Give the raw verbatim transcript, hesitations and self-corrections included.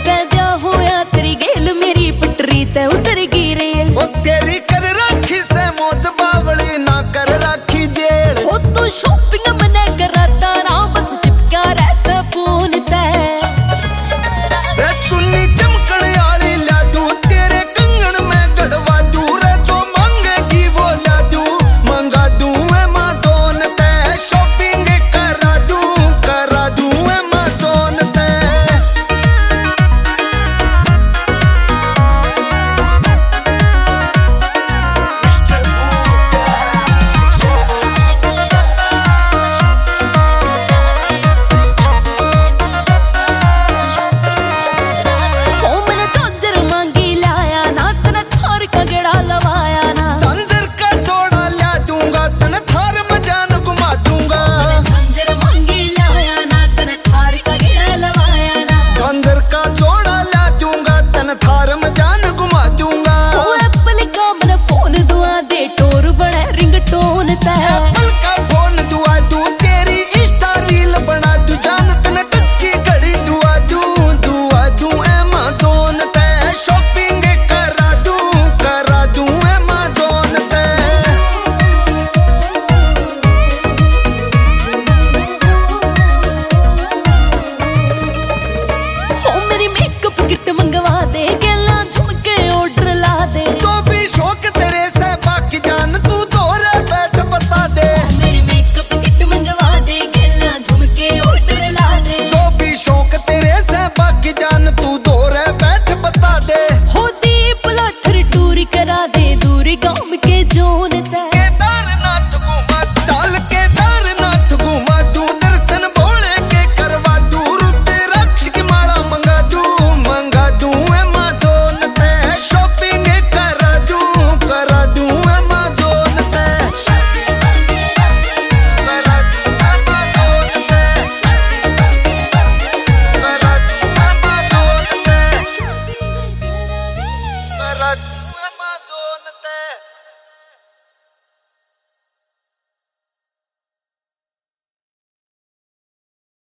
कह दिया होया तेरी गेल मेरी पटरी ते उतर गई रेल। ओ तेरी कर राखी से मौज बावली ना कर राखी जेल। हो तू शॉपिंग मने कराता ना बस चिपका रह फोन ते। रे चुन्नी चमकण आली ला दू तेरे कंगन में गड़वा दू। रे जो मांगेगी वो ला दू मंगा दू अमेज़न ते। शॉपिंग करा दू करा दू अमेज़न ते।